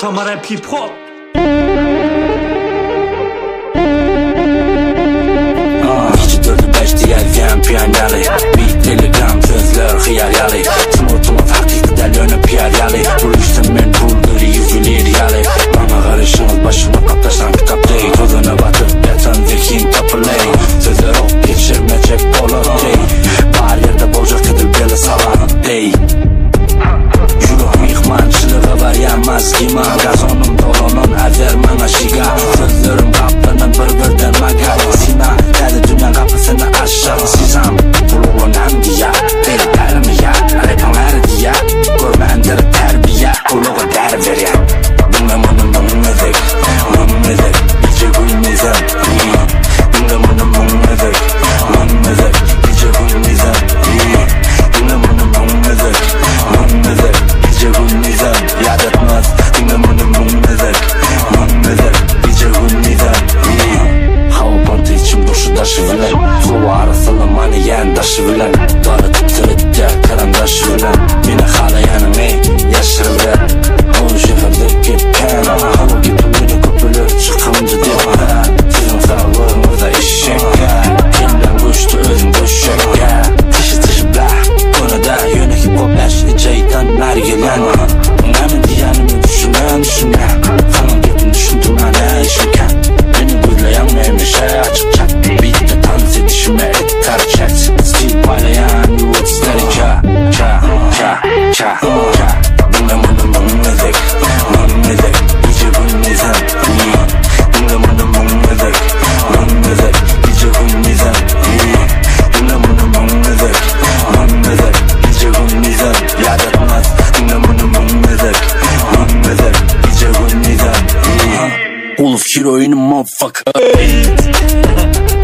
Tamam rap hip hop. İki dördü beş diyelgen piyanyalı Bir telegram sözler hiyaryalı Tımır hakikten yönü piyayalı Buluştum ben buldur yüzüler yalı Bana karışınız başımı kaptaşan kitap değil Tozuna batıp yatan zekin tapılay Sözler ok geçirmeyecek olur değil Var yerde bolcak edil beli salanıp değil Yürüğüm yıkmançılığı var yanmaz iman Gazonum dolunun azer bana şiga Sözlerim kaplanın bir maga Sina dedi dünyanın kapısını aşağı Sizam buluğun hem diye Deli ya Repanlar diye Görmendir terbiye Kuluğu der veren Dinle bunu mümmedik Mümmedik İyice gülmezem Dinle bunu mümmedik Mümmedik İyice gülmezem Dinle bunu mümmedik Mümmedik İyice gülmezem Yad etmez Dinle bunu mümmedik Mümmedik İyice gülmezem Hava pantı içim duşu taşı bilen Flow arasılı maniyen taşı bilen Dağıtıp tırıttı karandaşı bilen Beni halayanın ey yaşır bilen O şehirde gitken Hava gibi beni köpülür çıkınca diyemem Sizin sağlığınıza işek Kimden güçtü özün düşek Tışı bla Konuda yöne hip hop eşli ceytan nargilen Önemli diyenimi düşünen Falan gibi düşündüm ana işiken Beni gözleyen neymiş açıkça Bitti dans edişime ettar chat Stil paylayan yuvuzları Cha Dinle bunu mümmedik Mümmedik İyice gülmezem Dinle bunu mümmedik Mümmedik İyice gülmezem Dinle bunu mümmedik Mümmedik İyice gülmezem Yad etmez Dinle bunu mümmedik Mümmedik İyice gülmezem Uluf heroinim motherfucker